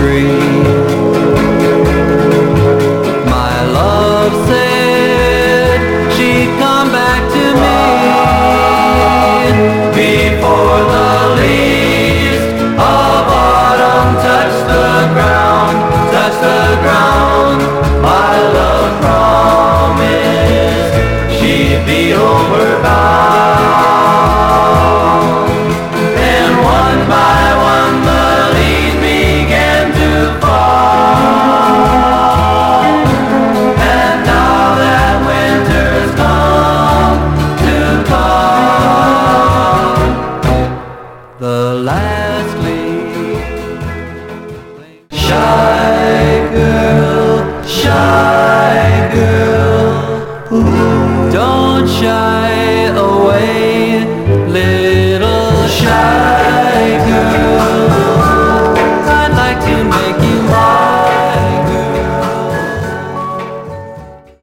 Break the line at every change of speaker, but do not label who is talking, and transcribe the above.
tree. My love said she'd come back to me before the leaves of autumn touch the ground, touch the ground. My love promised she'd be overbound. And one by one the leaves began to fall. And now that winter's come to come, the last leaf. Shy girl, ooh, don't shy